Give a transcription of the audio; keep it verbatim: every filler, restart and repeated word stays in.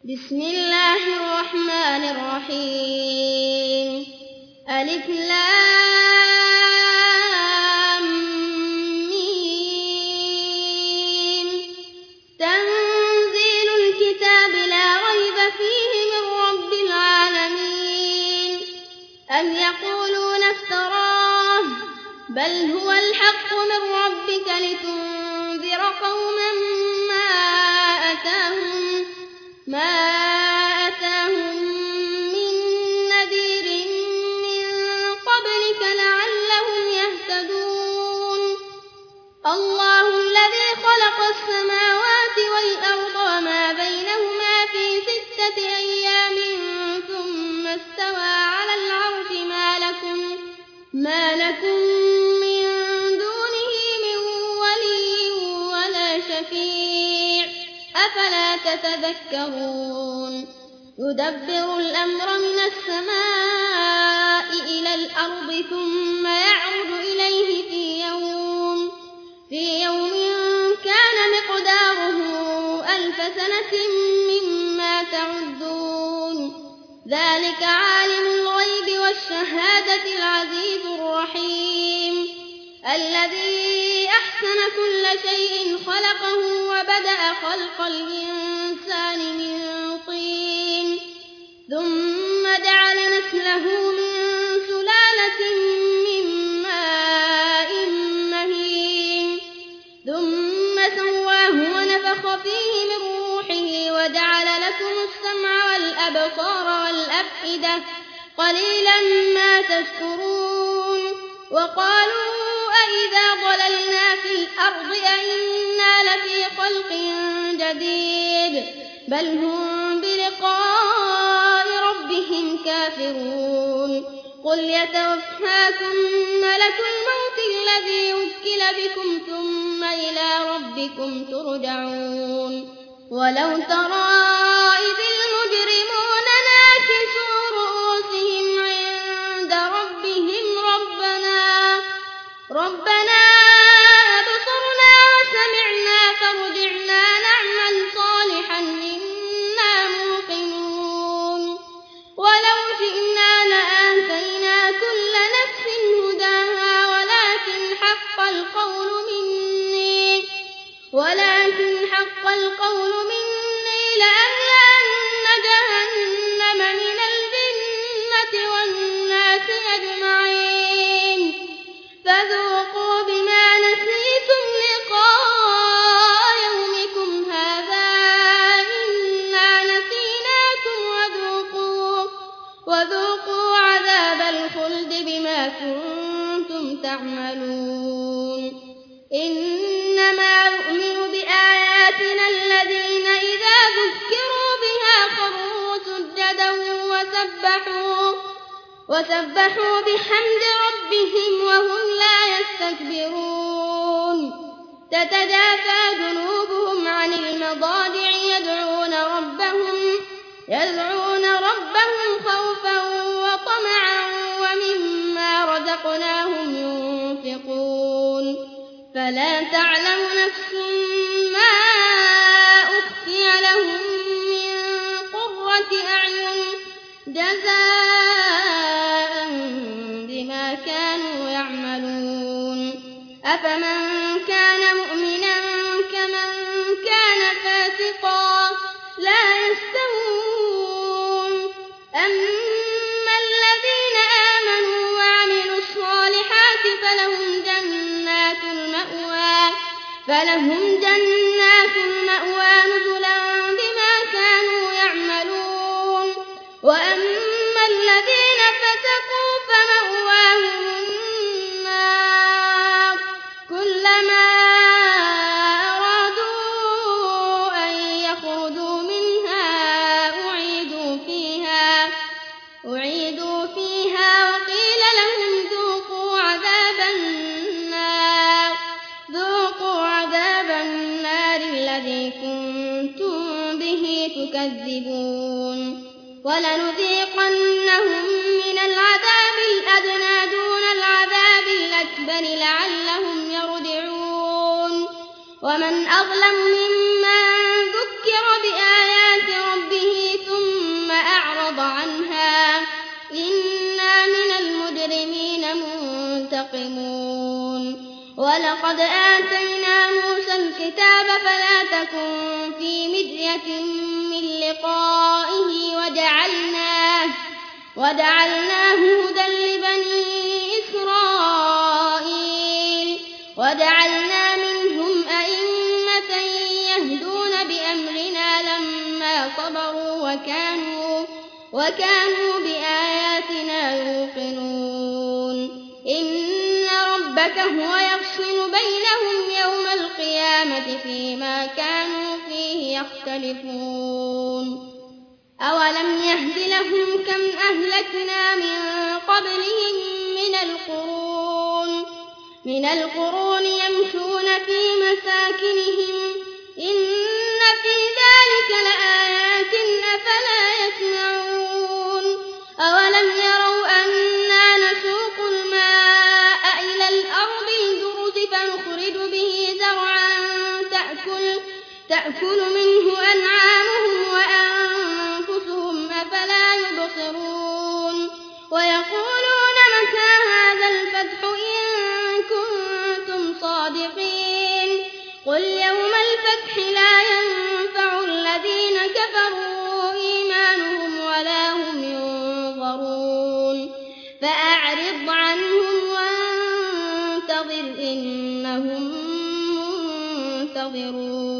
بسم الله الرحمن الرحيم ألف لام ميم تنزيل الكتاب لا ريب فيه من رب العالمين أم يقولون افتراه بل هو الحق من ربك لتنذر قوما ما أتاهم ما أتاهم من نذير من قبلك لعلهم يهتدون الله الذي خلق السماوات والأرض وما بينهما في ستة أيام ثم استوى على العرش ما لكم, ما لكم من دونه من ولي ولا شفيع أفلا تتذكرون يدبر الأمر من السماء إلى الأرض ثم يعرج إليه في يوم, في يوم كان مقداره ألف سنة مما تعدون ذلك عالم الغيب والشهادة العزيز الرحيم الذي أحسن كل شيء خلقه وبدأ خلق الإنسان من طين ثم جعل نسله من سلالة من ماء مهين ثم سواه ونفخ فيه من روحه وجعل لكم السمع والأبصار والأفئدة قليلا ما تشكرون وقالوا أئذا ضللنا في الأرض أئنا لفي خلق جديد بل هم بلقاء ربهم كافرون قل يتوفاكم ملك الموت الذي وكل بكم ثم إلى ربكم ترجعون ولو ترى إذ المجرمون ناكسوا رؤوسهم عند ربهم ربنا ربنا أبصرنا وسمعنا فارجعنا نعمل صالحا إنا موقنون ولو شئنا لآتينا كل نفس هداها ولكن حق القول مني ولكن حق القول مني لأملأن جهنم من الجنة والناس أجمعين فذوقوا بما نسيتم لقاء يومكم هذا إنا نسيناكم وذوقوا, وذوقوا عذاب الخلد بما كنتم تعملون إنما يؤمن بآياتنا الذين إذا ذكروا بها خروا سجدا وسبحوا, وسبحوا بحمد ربهم وهم لا يستكبرون تتجافى جنوبهم عن المضاجع يدعون ربهم, يدعون ربهم خوفا وطمعا ومما رزقناهم ينفقون فلا تعلم نفس ما أخفي لهم من قرة أعين جزاء بما كانوا يعملون أفمن كان مؤمنا كمن كان فاسقا لا يستوون أما الذين آمنوا وعملوا الصالحات فلهم جنات المأوى, فلهم جنات المأوى نزلا بما كانوا يعملون وأما الذين فسقوا فمأواهم النار كلما أرادوا أن يخرجوا منها أعيدوا فيها, أعيدوا فيها وقيل لهم ذوقوا عذاب النار, ذوقوا عذاب النار الذي كنتم به تكذبون ولنذيقنهم من العذاب الأدنى دون العذاب الأكبر لعلهم يرجعون ومن أظلم ممن ذكر بآيات ربه ولقد آتينا موسى الكتاب فلا تكن في مرية من لقائه وجعلناه, وجعلناه هدى لبني إسرائيل وجعلنا منهم أئمة يهدون بأمرنا لما صبروا وكانوا, وكانوا بآياتنا يوقنون إن ربك هو يفصل بينهم يوم القيامة فيما كانوا فيه يختلفون أولم يهد لهم كم أهلكنا من قبلهم من القرون, من القرون يمشون في مساكنهم إن في ذلك لآيات أفلا يسمعون أولم يروا أنا نسوق الماء إلى الأرض الجرز فنخرج به زرعا تأكل, تأكل منه أنعامهم وأنفسهم أفلا يبصرون ويقولون متى هذا الفتح إن كنتم صادقين قل يوم الفتح لا ينفع الذين كفروا إيمانهم ولا هم ينظرون فأعرض عنهم وانتظر إنهم منتظرون.